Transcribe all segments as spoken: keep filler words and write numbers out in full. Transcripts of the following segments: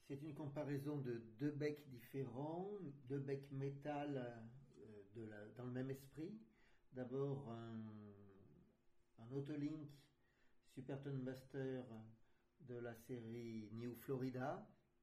C'est une comparaison de deux becs différents, deux becs métal euh, de la- dans le même esprit. D'abord un, un Autolink Super Tone Master de la série New Florida,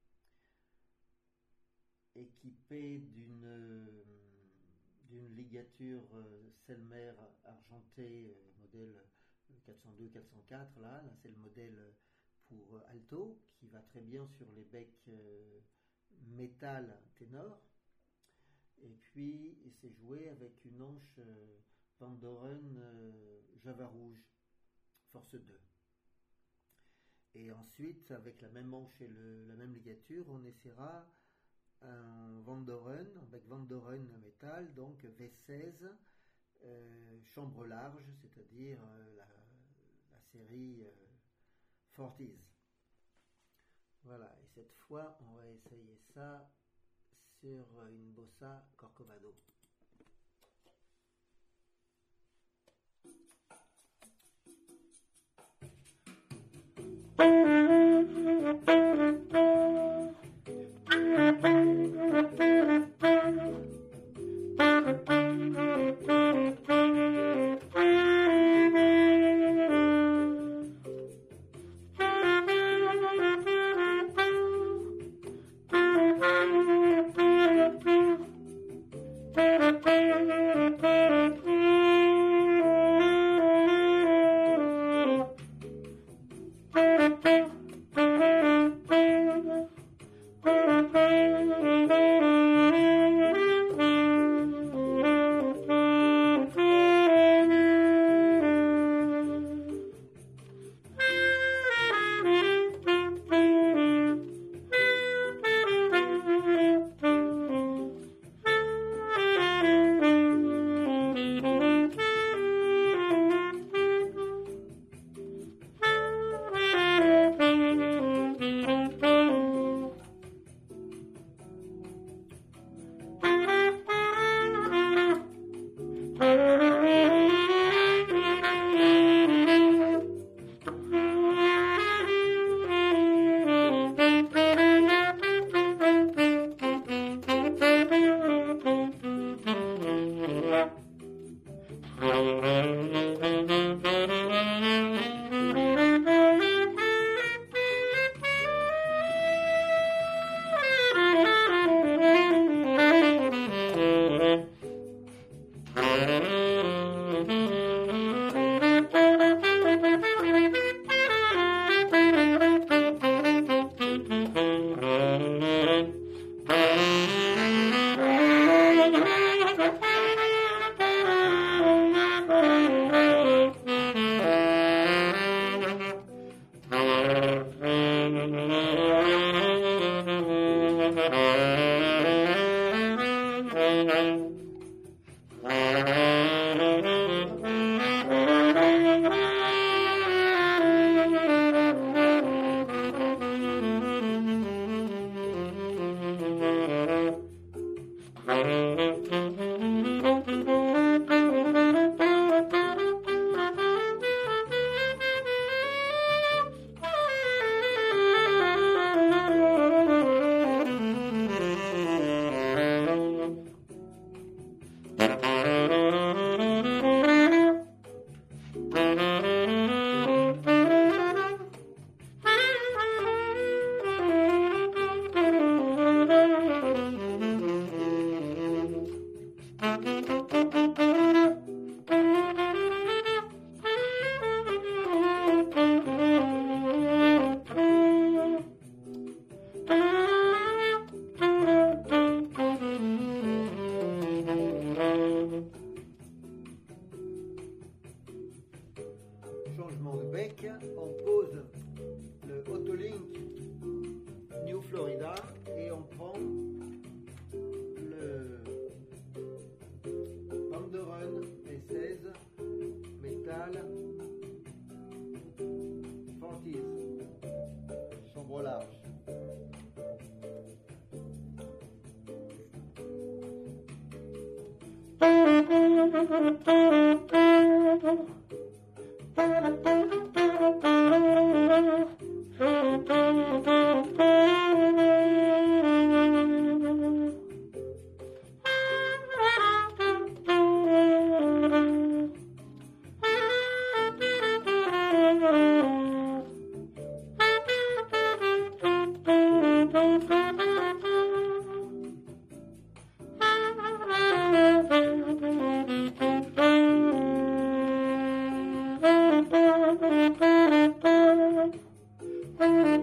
équipé d'une euh, d'une ligature euh, Selmer argentée, euh, modèle quatre cent deux quatre cent quatre. Là, là c'est le modèle pour alto qui va très bien sur les becs euh, métal ténor. Et puis il s'est joué avec une hanche euh, Van Doren euh, Java Rouge Force deux. Et ensuite, avec la même manche et le- la même ligature, on essaiera un Van Doren, avec Van Doren métal, donc V seize, euh, chambre large, c'est-à-dire euh, la, la série euh, quarante. Voilà, et cette fois, on va essayer ça sur une Bossa Corcovado. Changement de bec, on pose le Autolink New Florida et on prend le Van Doren V seize métal quarante, chambre large.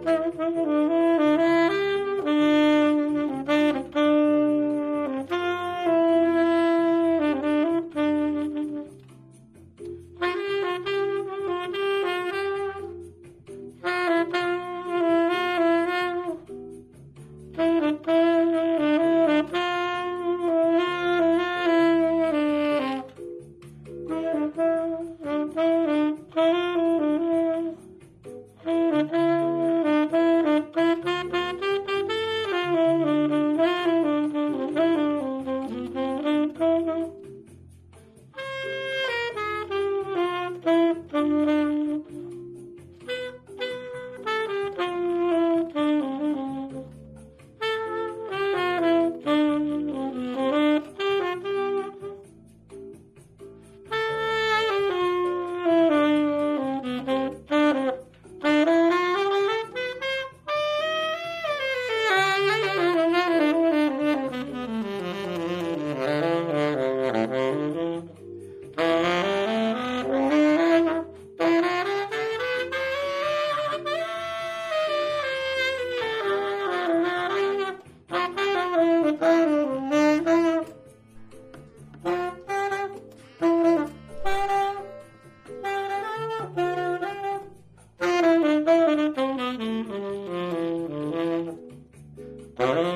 Thank you.